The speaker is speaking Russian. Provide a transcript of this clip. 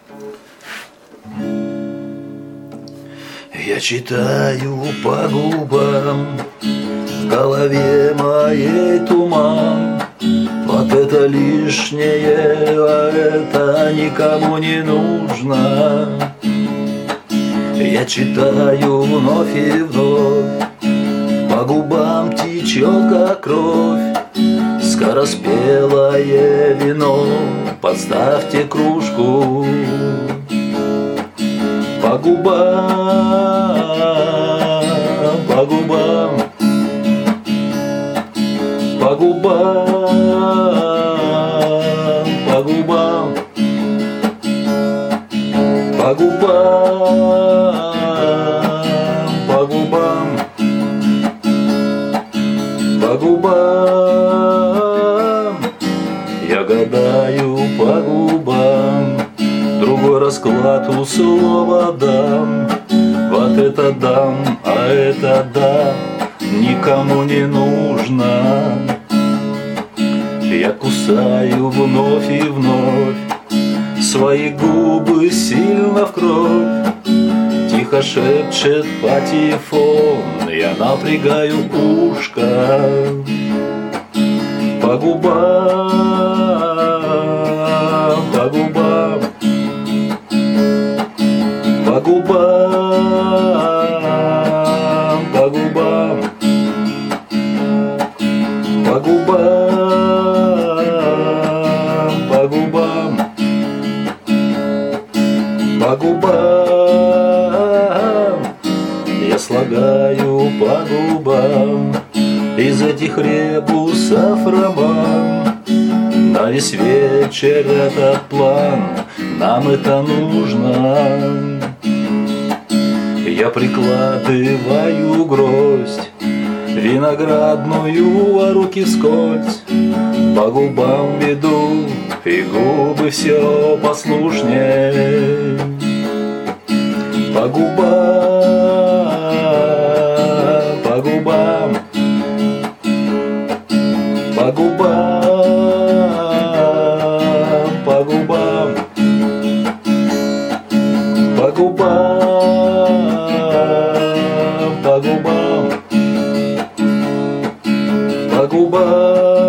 Я читаю по губам, в голове моей туман. Вот это лишнее, а это никому не нужно. Я читаю вновь и вновь, по губам течет как кровь. Скороспелое вино, подставьте кружку. По губам, по губам, по губам, по губам, по губам, по губам, по губам. Я гадаю по губам, другой расклад у слова дам. Вот это дам, а это дам, никому не нужно. Я кусаю вновь и вновь свои губы сильно в кровь. Тихо шепчет патефон, я напрягаю ушко. По губам, по губам, по губам, по губам, по губам, по губам, по губам. Я слагаю по губам из этих ребусов роман. На весь вечер этот план, нам это нужно. Я прикладываю гроздь виноградную, а руки вскользь по губам веду, и губы все послушнее. По губам, по губам, по губам, по губам, по губам, по губам, по губам.